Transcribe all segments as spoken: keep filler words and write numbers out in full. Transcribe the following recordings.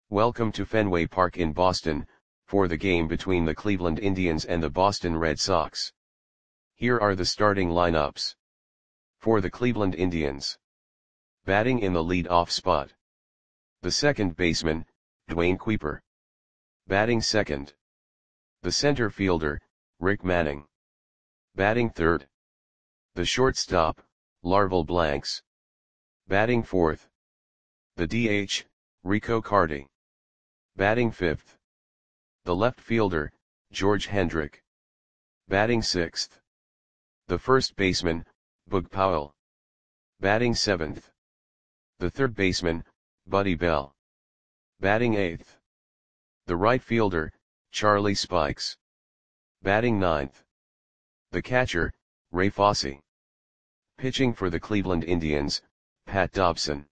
Welcome to Fenway Park in Boston, for the game between the Cleveland Indians and the Boston Red Sox. Here are the starting lineups. For the Cleveland Indians. Batting in the lead-off spot. The second baseman, Dwayne Kuiper. Batting second. The center fielder, Rick Manning. Batting third. The shortstop, Larval Blanks. Batting fourth. The D H, Rico Carty. Batting fifth. The left fielder, George Hendrick. Batting sixth. The first baseman, Boog Powell. Batting seventh. The third baseman, Buddy Bell. Batting eighth. The right fielder, Charlie Spikes. Batting ninth. The catcher, Ray Fosse. Pitching for the Cleveland Indians, Pat Dobson.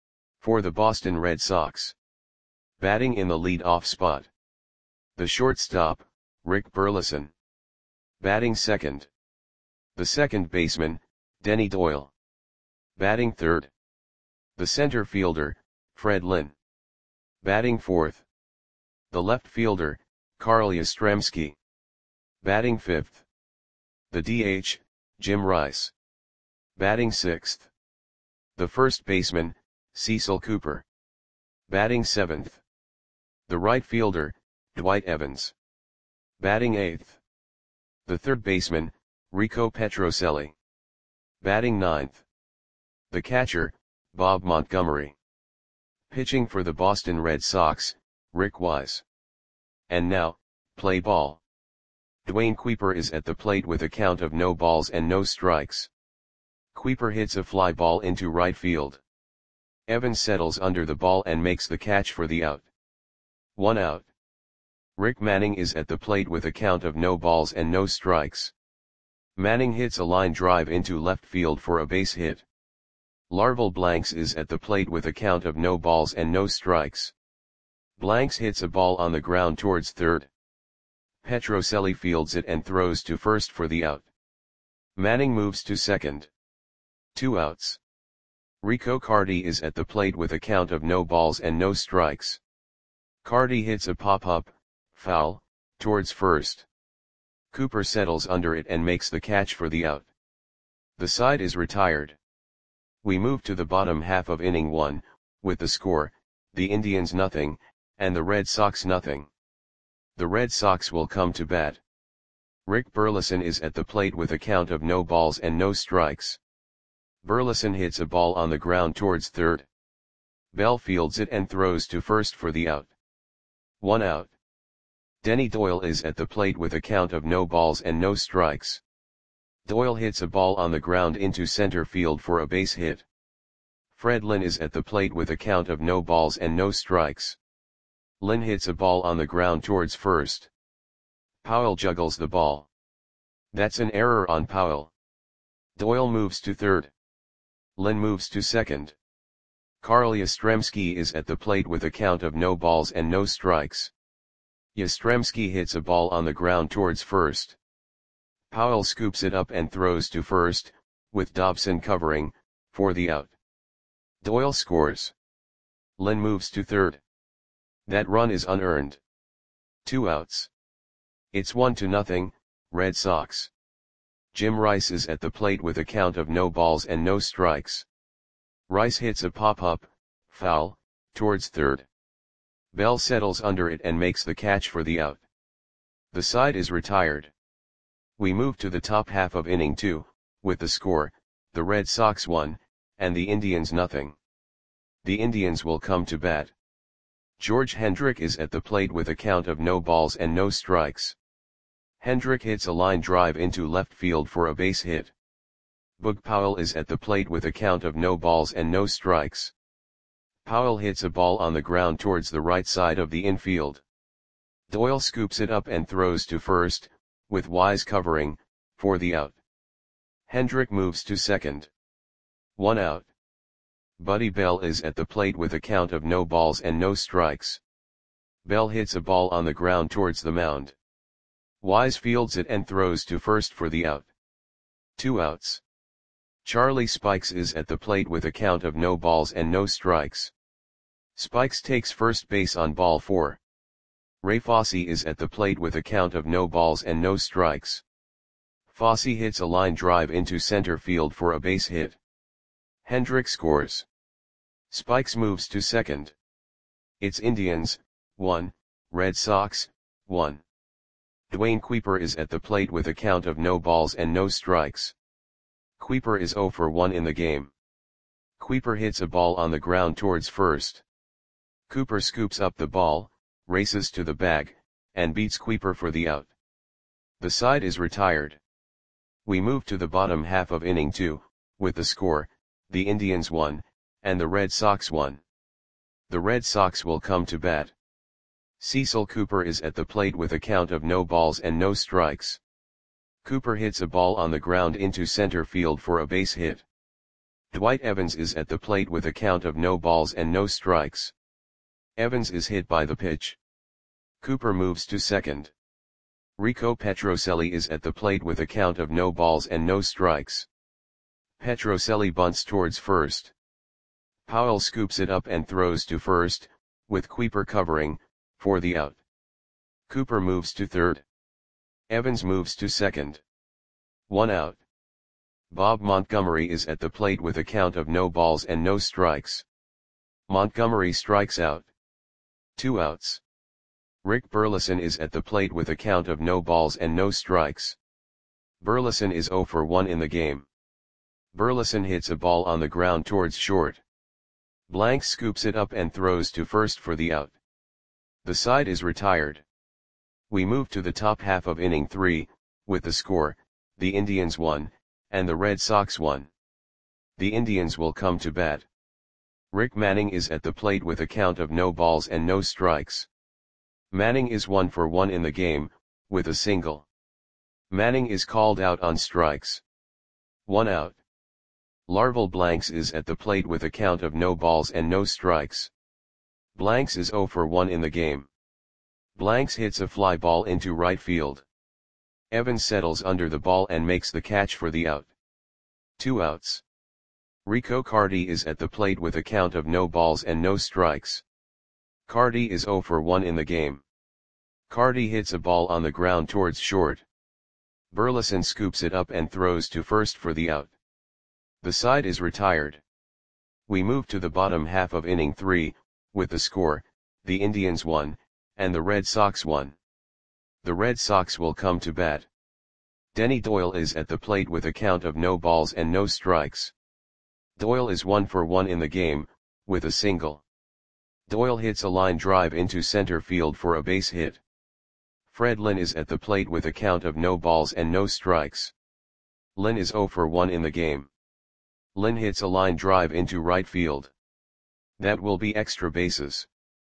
For the Boston Red Sox. Batting in the lead-off spot. The shortstop, Rick Burleson. Batting second. The second baseman, Denny Doyle. Batting third. The center fielder, Fred Lynn. Batting fourth. The left fielder, Carl Yastrzemski. Batting fifth. The D H, Jim Rice. Batting sixth. The first baseman, Cecil Cooper. Batting seventh. The right fielder, Dwight Evans. Batting eighth. The third baseman, Rico Petrocelli. Batting ninth. The catcher, Bob Montgomery. Pitching for the Boston Red Sox, Rick Wise. And now, play ball. Dwayne Kuiper is at the plate with a count of no balls and no strikes. Kuiper hits a fly ball into right field. Evans settles under the ball and makes the catch for the out. One out. Rick Manning is at the plate with a count of no balls and no strikes. Manning hits a line drive into left field for a base hit. Larval Blanks is at the plate with a count of no balls and no strikes. Blanks hits a ball on the ground towards third. Petrocelli fields it and throws to first for the out. Manning moves to second. Two outs. Rico Carty is at the plate with a count of no balls and no strikes. Carty hits a pop-up, foul, towards first. Cooper settles under it and makes the catch for the out. The side is retired. We move to the bottom half of inning one, with the score, the Indians nothing, and the Red Sox nothing. The Red Sox will come to bat. Rick Burleson is at the plate with a count of no balls and no strikes. Burleson hits a ball on the ground towards third. Bell fields it and throws to first for the out. One out. Denny Doyle is at the plate with a count of no balls and no strikes. Doyle hits a ball on the ground into center field for a base hit. Fred Lynn is at the plate with a count of no balls and no strikes. Lynn hits a ball on the ground towards first. Powell juggles the ball. That's an error on Powell. Doyle moves to third. Lynn moves to second. Carl Yastrzemski is at the plate with a count of no balls and no strikes. Yastrzemski hits a ball on the ground towards first. Powell scoops it up and throws to first, with Dobson covering, for the out. Doyle scores. Lynn moves to third. That run is unearned. Two outs. It's one to nothing, Red Sox. Jim Rice is at the plate with a count of no balls and no strikes. Rice hits a pop-up, foul, towards third. Bell settles under it and makes the catch for the out. The side is retired. We move to the top half of inning two, with the score, the Red Sox one, and the Indians nothing. The Indians will come to bat. George Hendrick is at the plate with a count of no balls and no strikes. Hendrick hits a line drive into left field for a base hit. Boog Powell is at the plate with a count of no balls and no strikes. Powell hits a ball on the ground towards the right side of the infield. Doyle scoops it up and throws to first, with Wise covering, for the out. Hendrick moves to second. One out. Buddy Bell is at the plate with a count of no balls and no strikes. Bell hits a ball on the ground towards the mound. Wise fields it and throws to first for the out. Two outs. Charlie Spikes is at the plate with a count of no balls and no strikes. Spikes takes first base on ball four. Ray Fosse is at the plate with a count of no balls and no strikes. Fosse hits a line drive into center field for a base hit. Hendrick scores. Spikes moves to second. It's Indians, one, Red Sox, one. Dwayne Kuiper is at the plate with a count of no balls and no strikes. Kuiper is zero for one in the game. Kuiper hits a ball on the ground towards first. Cooper scoops up the ball, races to the bag, and beats Kuiper for the out. The side is retired. We move to the bottom half of inning two, with the score, the Indians won, and the Red Sox won. The Red Sox will come to bat. Cecil Cooper is at the plate with a count of no balls and no strikes. Cooper hits a ball on the ground into center field for a base hit. Dwight Evans is at the plate with a count of no balls and no strikes. Evans is hit by the pitch. Cooper moves to second. Rico Petrocelli is at the plate with a count of no balls and no strikes. Petrocelli bunts towards first. Powell scoops it up and throws to first, with Kuiper covering, for the out. Cooper moves to third. Evans moves to second. One out. Bob Montgomery is at the plate with a count of no balls and no strikes. Montgomery strikes out. Two outs. Rick Burleson is at the plate with a count of no balls and no strikes. Burleson is zero for one in the game. Burleson hits a ball on the ground towards short. Blanks scoops it up and throws to first for the out. The side is retired. We move to the top half of inning three, with the score, the Indians won, and the Red Sox won. The Indians will come to bat. Rick Manning is at the plate with a count of no balls and no strikes. Manning is one for one in the game, with a single. Manning is called out on strikes. One out. Larval Blanks is at the plate with a count of no balls and no strikes. Blanks is zero for one in the game. Blanks hits a fly ball into right field. Evans settles under the ball and makes the catch for the out. Two outs. Rico Carty is at the plate with a count of no balls and no strikes. Carty is zero for one in the game. Carty hits a ball on the ground towards short. Burleson scoops it up and throws to first for the out. The side is retired. We move to the bottom half of inning three, with the score, the Indians won, and the Red Sox won. The Red Sox will come to bat. Denny Doyle is at the plate with a count of no balls and no strikes. Doyle is one for one in the game, with a single. Doyle hits a line drive into center field for a base hit. Fred Lynn is at the plate with a count of no balls and no strikes. Lynn is zero for one in the game. Lynn hits a line drive into right field. That will be extra bases.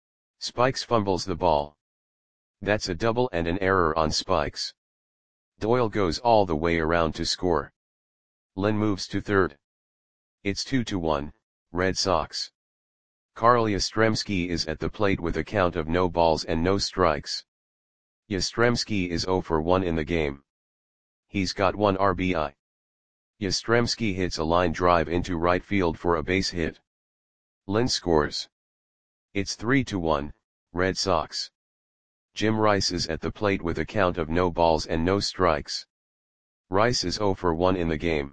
Spikes fumbles the ball. That's a double and an error on Spikes. Doyle goes all the way around to score. Lynn moves to third. It's two to one, Red Sox. Carl Yastrzemski is at the plate with a count of no balls and no strikes. Yastrzemski is zero for one in the game. He's got one R B I. Yastrzemski hits a line drive into right field for a base hit. Lynn scores. It's three to one, Red Sox. Jim Rice is at the plate with a count of no balls and no strikes. Rice is zero for one in the game.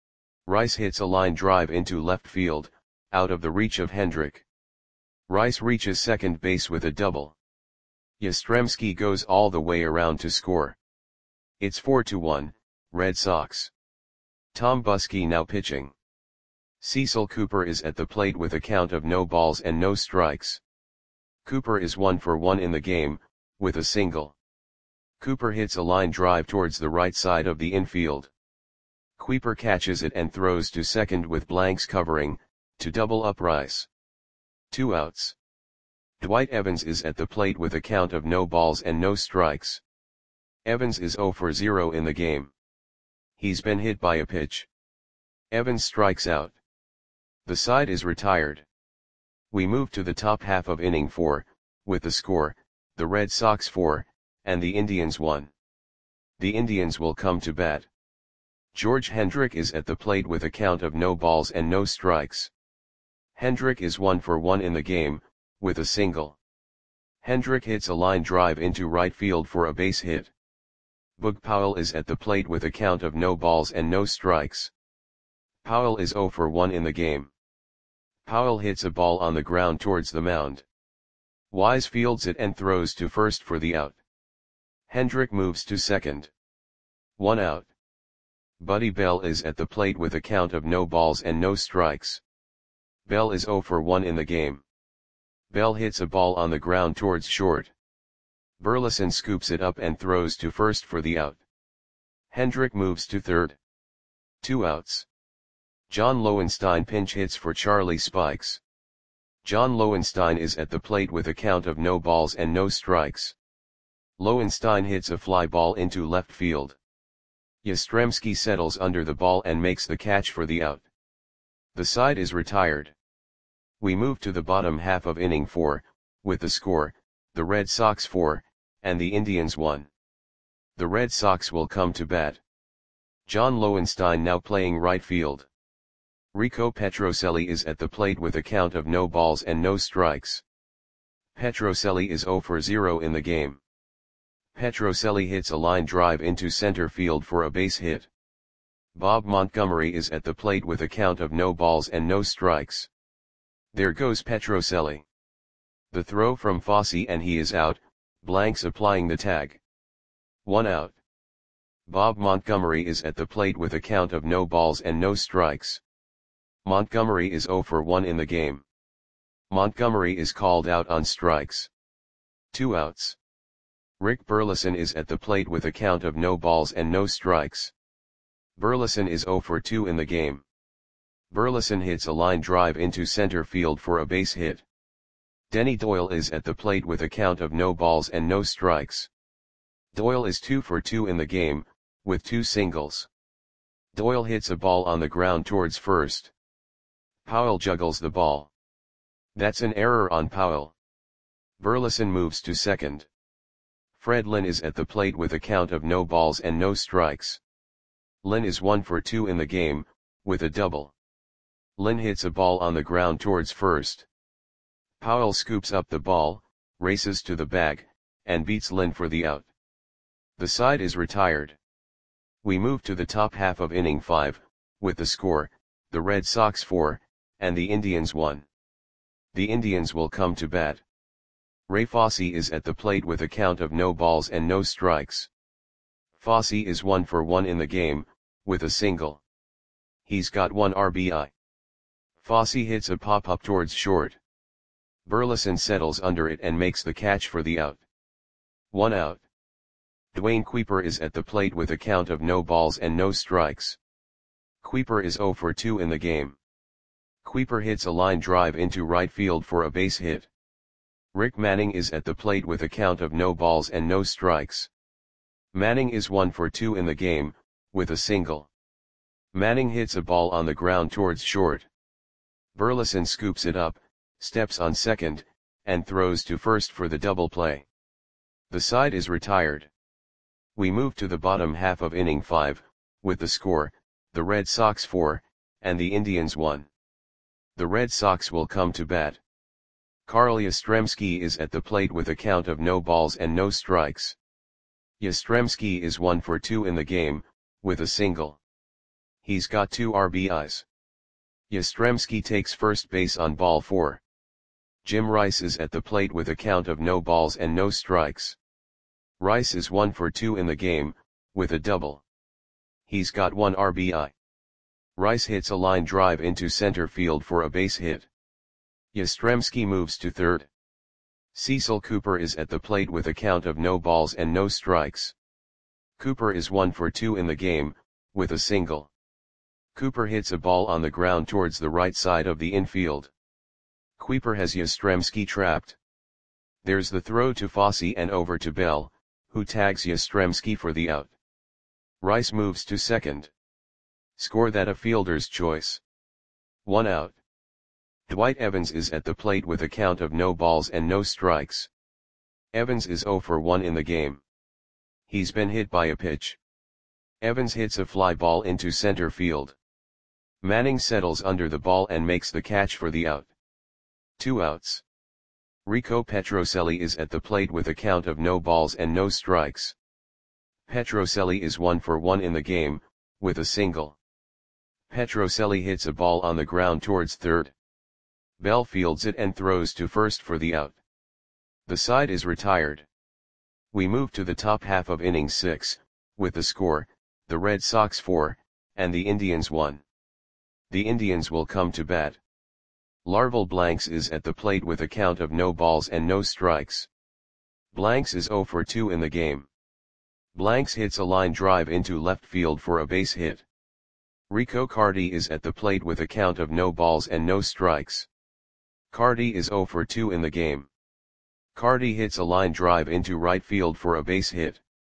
Rice hits a line drive into left field, out of the reach of Hendrick. Rice reaches second base with a double. Yastrzemski goes all the way around to score. It's four to one, Red Sox. Tom Buskey now pitching. Cecil Cooper is at the plate with a count of no balls and no strikes. Cooper is one for one in the game, with a single. Cooper hits a line drive towards the right side of the infield. Kuiper catches it and throws to second with Blanks covering, to double up Rice. Two outs. Dwight Evans is at the plate with a count of no balls and no strikes. Evans is zero for zero in the game. He's been hit by a pitch. Evans strikes out. The side is retired. We move to the top half of inning four, with the score, the Red Sox four, and the Indians one. The Indians will come to bat. George Hendrick is at the plate with a count of no balls and no strikes. Hendrick is one for one in the game, with a single. Hendrick hits a line drive into right field for a base hit. Boog Powell is at the plate with a count of no balls and no strikes. Powell is zero for one in the game. Powell hits a ball on the ground towards the mound. Wise fields it and throws to first for the out. Hendrick moves to second. One out. Buddy Bell is at the plate with a count of no balls and no strikes. Bell is zero for one in the game. Bell hits a ball on the ground towards short. Burleson scoops it up and throws to first for the out. Hendrick moves to third. Two outs. John Lowenstein pinch hits for Charlie Spikes. John Lowenstein is at the plate with a count of no balls and no strikes. Lowenstein hits a fly ball into left field. Yastrzemski settles under the ball and makes the catch for the out. The side is retired. We move to the bottom half of inning four, with the score, the Red Sox four, and the Indians one. The Red Sox will come to bat. John Lowenstein now playing right field. Rico Petrocelli is at the plate with a count of no balls and no strikes. Petrocelli is zero for zero in the game. Petrocelli hits a line drive into center field for a base hit. Bob Montgomery is at the plate with a count of no balls and no strikes. There goes Petrocelli. The throw from Fosse and he is out, Blanks applying the tag. One out. Bob Montgomery is at the plate with a count of no balls and no strikes. Montgomery is zero for one in the game. Montgomery is called out on strikes. Two outs. Rick Burleson is at the plate with a count of no balls and no strikes. Burleson is zero for two in the game. Burleson hits a line drive into center field for a base hit. Denny Doyle is at the plate with a count of no balls and no strikes. Doyle is two for two in the game, with two singles. Doyle hits a ball on the ground towards first. Powell juggles the ball. That's an error on Powell. Burleson moves to second. Fred Lynn is at the plate with a count of no balls and no strikes. Lynn is one for two in the game, with a double. Lynn hits a ball on the ground towards first. Powell scoops up the ball, races to the bag, and beats Lynn for the out. The side is retired. We move to the top half of inning five, with the score, the Red Sox four, and the Indians one. The Indians will come to bat. Ray Fosse is at the plate with a count of no balls and no strikes. Fosse is one for one in the game, with a single. He's got one R B I. Fosse hits a pop-up towards short. Burleson settles under it and makes the catch for the out. One out. Dwayne Kuiper is at the plate with a count of no balls and no strikes. Kuiper is zero for two in the game. Kuiper hits a line drive into right field for a base hit. Rick Manning is at the plate with a count of no balls and no strikes. Manning is one for two in the game, with a single. Manning hits a ball on the ground towards short. Burleson scoops it up, steps on second, and throws to first for the double play. The side is retired. We move to the bottom half of inning five, with the score, the Red Sox four, and the Indians one. The Red Sox will come to bat. Carl Yastrzemski is at the plate with a count of no balls and no strikes. Yastrzemski is one for two in the game, with a single. He's got two R B Is. Yastrzemski takes first base on ball four. Jim Rice is at the plate with a count of no balls and no strikes. Rice is one for two in the game, with a double. He's got one R B I. Rice hits a line drive into center field for a base hit. Yastrzemski moves to third. Cecil Cooper is at the plate with a count of no balls and no strikes. Cooper is one for two in the game, with a single. Cooper hits a ball on the ground towards the right side of the infield. Kuiper has Yastrzemski trapped. There's the throw to Fosse and over to Bell, who tags Yastrzemski for the out. Rice moves to second. Score that a fielder's choice. One out. Dwight Evans is at the plate with a count of no balls and no strikes. Evans is zero for one in the game. He's been hit by a pitch. Evans hits a fly ball into center field. Manning settles under the ball and makes the catch for the out. Two outs. Rico Petrocelli is at the plate with a count of no balls and no strikes. Petrocelli is one for one in the game, with a single. Petrocelli hits a ball on the ground towards third. Bell fields it and throws to first for the out. The side is retired. We move to the top half of inning six, with the score, the Red Sox four, and the Indians one. The Indians will come to bat. Larval Blanks is at the plate with a count of no balls and no strikes. Blanks is zero for two in the game. Blanks hits a line drive into left field for a base hit. Rico Cardi is at the plate with a count of no balls and no strikes. Cardi is zero for two in the game. Cardi hits a line drive into right field for a base hit.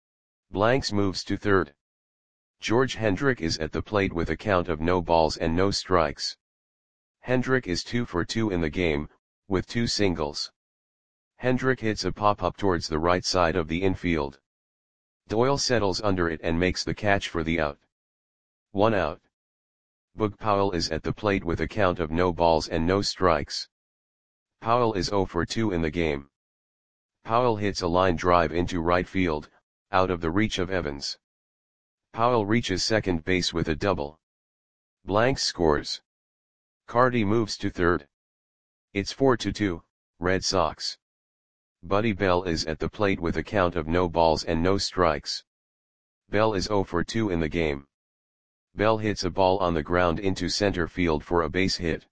Blanks moves to third. George Hendrick is at the plate with a count of no balls and no strikes. Hendrick is two for two in the game, with two singles. Hendrick hits a pop-up towards the right side of the infield. Doyle settles under it and makes the catch for the out. One out. Boog Powell is at the plate with a count of no balls and no strikes. Powell is zero for two in the game. Powell hits a line drive into right field, out of the reach of Evans. Powell reaches second base with a double. Blanks scores. Cardi moves to third. It's four to two, Red Sox. Buddy Bell is at the plate with a count of no balls and no strikes. Bell is zero for two in the game. Bell hits a ball on the ground into center field for a base hit.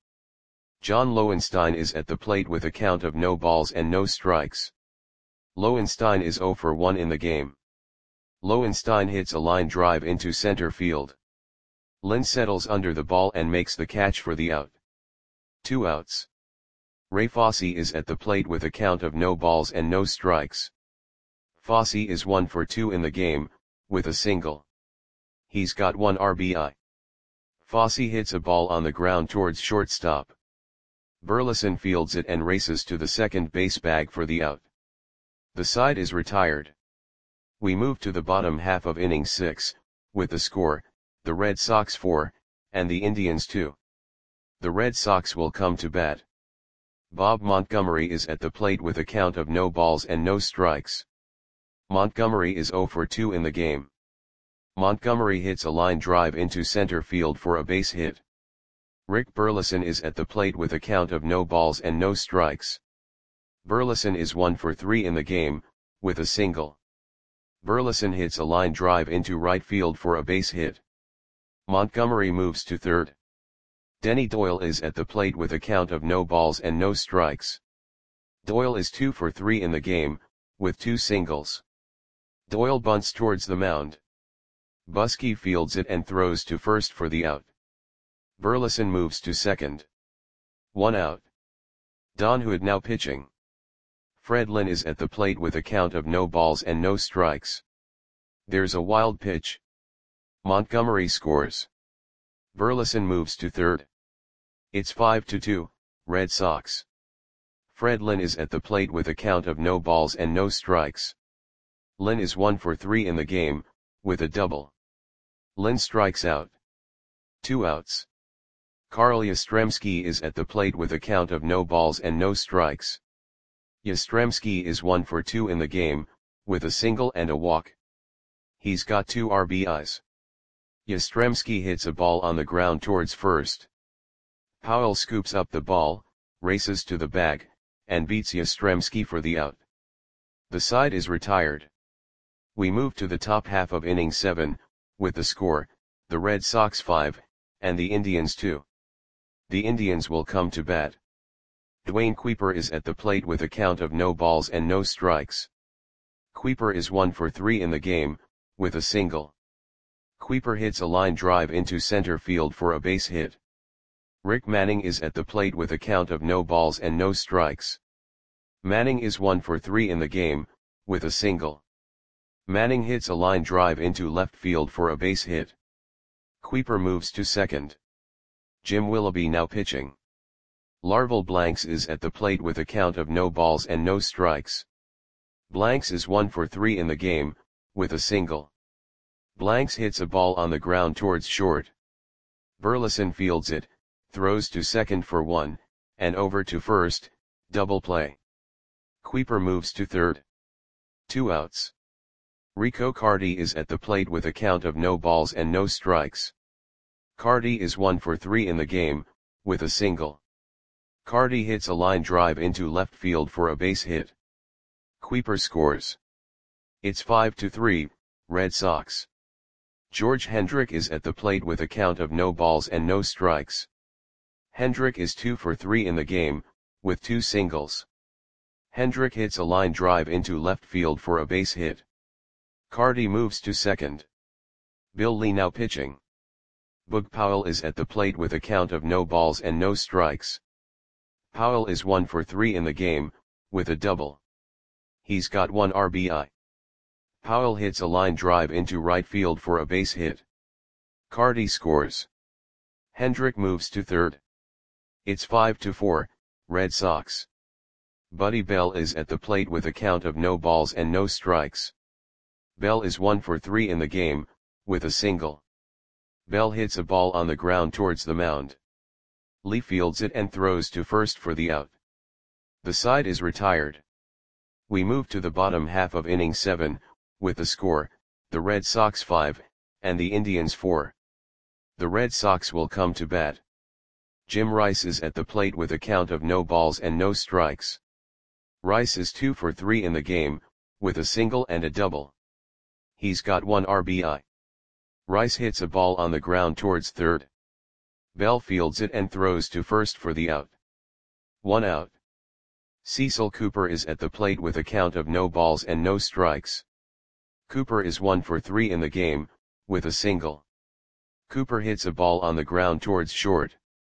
John Lowenstein is at the plate with a count of no balls and no strikes. Lowenstein is zero for one in the game. Lowenstein hits a line drive into center field. Lynn settles under the ball and makes the catch for the out. Two outs. Ray Fosse is at the plate with a count of no balls and no strikes. Fosse is one for two in the game, with a single. He's got one R B I. Fosse hits a ball on the ground towards shortstop. Burleson fields it and races to the second base bag for the out. The side is retired. We move to the bottom half of inning six, with the score, the Red Sox four, and the Indians two. The Red Sox will come to bat. Bob Montgomery is at the plate with a count of no balls and no strikes. Montgomery is zero for two in the game. Montgomery hits a line drive into center field for a base hit. Rick Burleson is at the plate with a count of no balls and no strikes. Burleson is one for three in the game, with a single. Burleson hits a line drive into right field for a base hit. Montgomery moves to third. Denny Doyle is at the plate with a count of no balls and no strikes. Doyle is two for three in the game, with two singles. Doyle bunts towards the mound. Buskey fields it and throws to first for the out. Burleson moves to second. One out. Don Hood now pitching. Fred Lynn is at the plate with a count of no balls and no strikes. There's a wild pitch. Montgomery scores. Burleson moves to third. It's five to two, Red Sox. Fred Lynn is at the plate with a count of no balls and no strikes. Lynn is one for three in the game, with a double. Lynn strikes out. Two outs. Carl Yastrzemski is at the plate with a count of no balls and no strikes. Yastrzemski is one for two in the game, with a single and a walk. He's got two R B Is. Yastrzemski hits a ball on the ground towards first. Powell scoops up the ball, races to the bag, and beats Yastrzemski for the out. The side is retired. We move to the top half of inning seven, with the score, the Red Sox five, and the Indians two. The Indians will come to bat. Dwayne Kuiper is at the plate with a count of no balls and no strikes. Kuiper is one for three in the game, with a single. Kuiper hits a line drive into center field for a base hit. Rick Manning is at the plate with a count of no balls and no strikes. Manning is one for three in the game, with a single. Manning hits a line drive into left field for a base hit. Kuiper moves to second. Jim Willoughby now pitching. Larval Blanks is at the plate with a count of no balls and no strikes. Blanks is one for three in the game, with a single. Blanks hits a ball on the ground towards short. Burleson fields it, throws to second for one, and over to first, double play. Kuiper moves to third. Two outs. Rico Cardi is at the plate with a count of no balls and no strikes. Cardi is one for three in the game, with a single. Cardi hits a line drive into left field for a base hit. Kuiper scores. It's five to three, Red Sox. George Hendrick is at the plate with a count of no balls and no strikes. Hendrick is two for three in the game, with two singles. Hendrick hits a line drive into left field for a base hit. Cardi moves to second. Bill Lee now pitching. Boog Powell is at the plate with a count of no balls and no strikes. Powell is one for three in the game, with a double. He's got one R B I. Powell hits a line drive into right field for a base hit. Cardi scores. Hendrick moves to third. It's five to four, Red Sox. Buddy Bell is at the plate with a count of no balls and no strikes. Bell is one for three in the game, with a single. Bell hits a ball on the ground towards the mound. Lee fields it and throws to first for the out. The side is retired. We move to the bottom half of inning seven, with the score, the Red Sox five, and the Indians four. The Red Sox will come to bat. Jim Rice is at the plate with a count of no balls and no strikes. Rice is two for three in the game, with a single and a double. He's got one R B I. Rice hits a ball on the ground towards third. Bell fields it and throws to first for the out. One out. Cecil Cooper is at the plate with a count of no balls and no strikes. Cooper is one for three in the game, with a single. Cooper hits a ball on the ground towards short.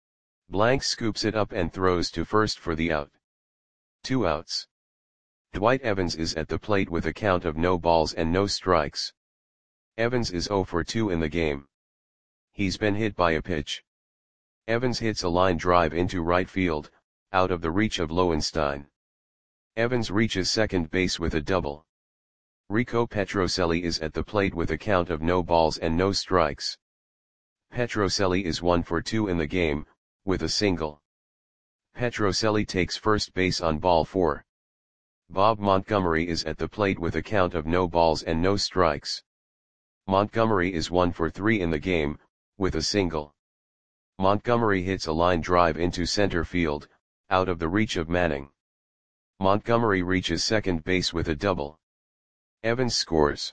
Blank scoops it up and throws to first for the out. Two outs. Dwight Evans is at the plate with a count of no balls and no strikes. Evans is zero for two in the game. He's been hit by a pitch. Evans hits a line drive into right field, out of the reach of Lowenstein. Evans reaches second base with a double. Rico Petrocelli is at the plate with a count of no balls and no strikes. Petrocelli is one for two in the game, with a single. Petrocelli takes first base on ball four. Bob Montgomery is at the plate with a count of no balls and no strikes. Montgomery is one for three in the game, with a single. Montgomery hits a line drive into center field, out of the reach of Manning. Montgomery reaches second base with a double. Evans scores.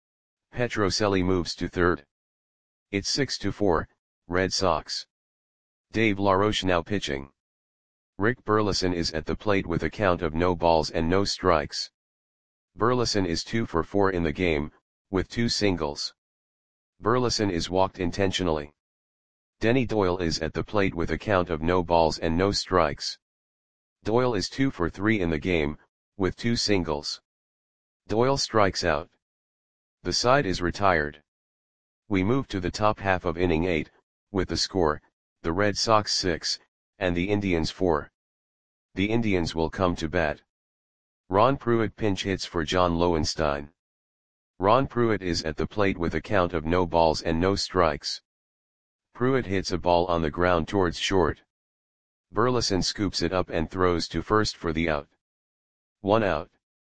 Petrocelli moves to third. It's six to four, Red Sox. Dave LaRoche now pitching. Rick Burleson is at the plate with a count of no balls and no strikes. Burleson is two for four in the game, with two singles. Burleson is walked intentionally. Denny Doyle is at the plate with a count of no balls and no strikes. Doyle is two for three in the game, with two singles. Doyle strikes out. The side is retired. We move to the top half of inning eight, with the score, the Red Sox six, and the Indians four. The Indians will come to bat. Ron Pruitt pinch hits for John Lowenstein. Ron Pruitt is at the plate with a count of no balls and no strikes. Pruitt hits a ball on the ground towards short. Burleson scoops it up and throws to first for the out. One out.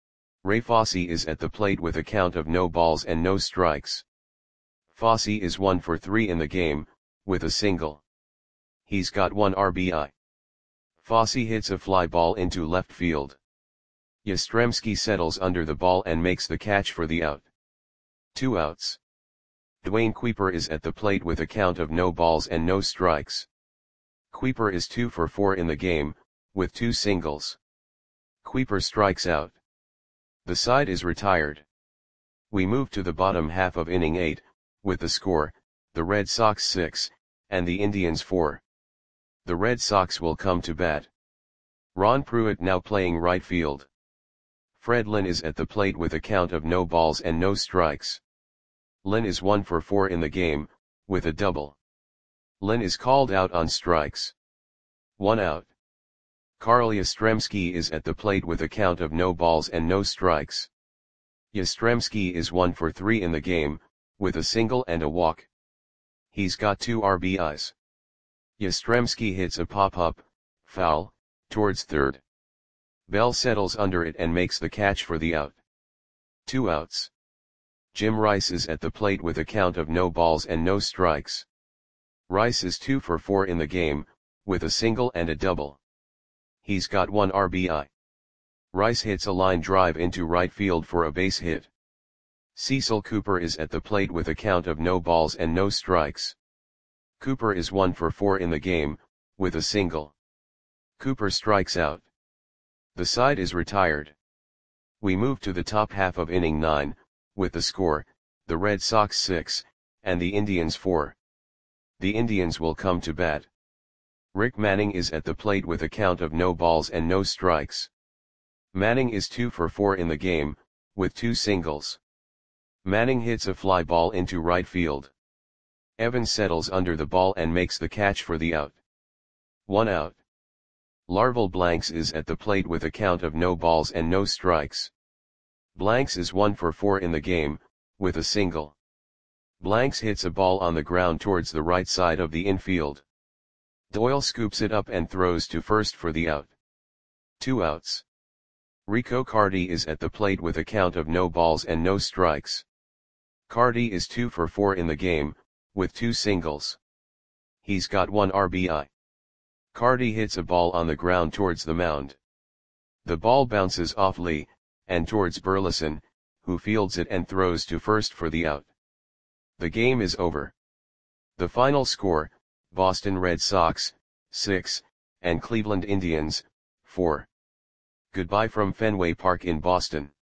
Ray Fosse is at the plate with a count of no balls and no strikes. Fosse is one for three in the game, with a single. He's got one R B I. Fosse hits a fly ball into left field. Yastrzemski settles under the ball and makes the catch for the out. Two outs. Dwayne Kuiper is at the plate with a count of no balls and no strikes. Kuiper is two for four in the game, with two singles. Kuiper strikes out. The side is retired. We move to the bottom half of inning eight, with the score, the Red Sox six, and the Indians four. The Red Sox will come to bat. Ron Pruitt now playing right field. Fred Lynn is at the plate with a count of no balls and no strikes. Lynn is one for four in the game, with a double. Lynn is called out on strikes. One out. Carl Yastrzemski is at the plate with a count of no balls and no strikes. Yastrzemski is one for three in the game, with a single and a walk. He's got two R B Is. Yastrzemski hits a pop-up, foul, towards third. Bell settles under it and makes the catch for the out. Two outs. Jim Rice is at the plate with a count of no balls and no strikes. Rice is two for four in the game, with a single and a double. He's got one R B I. Rice hits a line drive into right field for a base hit. Cecil Cooper is at the plate with a count of no balls and no strikes. Cooper is one for four in the game, with a single. Cooper strikes out. The side is retired. We move to the top half of inning nine, with the score, the Red Sox six, and the Indians four. The Indians will come to bat. Rick Manning is at the plate with a count of no balls and no strikes. Manning is two for four in the game, with two singles. Manning hits a fly ball into right field. Evans settles under the ball and makes the catch for the out. One out. Larval Blanks is at the plate with a count of no balls and no strikes. Blanks is one for four in the game, with a single. Blanks hits a ball on the ground towards the right side of the infield. Doyle scoops it up and throws to first for the out. Two outs. Rico Carty is at the plate with a count of no balls and no strikes. Carty is two for four in the game, with two singles. He's got one R B I. Carty hits a ball on the ground towards the mound. The ball bounces off Lee, and towards Burleson, who fields it and throws to first for the out. The game is over. The final score, Boston Red Sox, six, and Cleveland Indians, four. Goodbye from Fenway Park in Boston.